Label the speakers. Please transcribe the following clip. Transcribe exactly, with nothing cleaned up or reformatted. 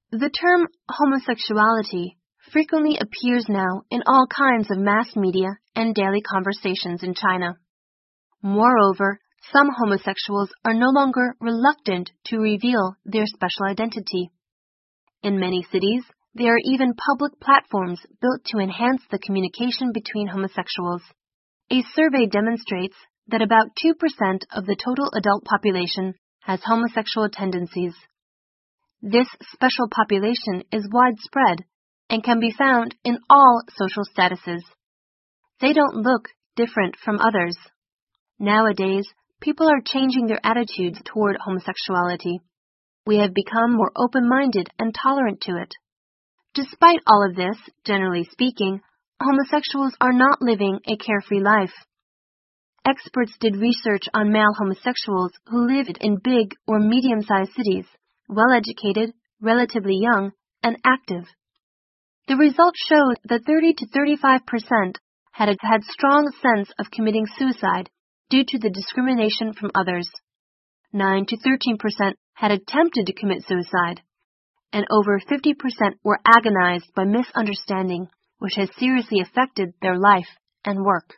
Speaker 1: The term homosexuality frequently appears now in all kinds of mass media and daily conversations in China. Moreover, some homosexuals are no longer reluctant to reveal their special identity. In many cities, there are even public platforms built to enhance the communication between homosexuals. A survey demonstrates that about two percent of the total adult population has homosexual tendencies. This special population is widespread and can be found in all social statuses. They don't look different from others. Nowadays, people are changing their attitudes toward homosexuality. We have become more open-minded and tolerant to it. Despite all of this, generally speaking, homosexuals are not living a carefree life. Experts did research on male homosexuals who lived in big or medium-sized cities, well-educated, relatively young, and active. The results showed that thirty to thirty-five percent had had strong sense of committing suicide due to the discrimination from others. nine to thirteen percent had attempted to commit suicide, and over fifty percent were agonized by misunderstanding, which has seriously affected their life and work.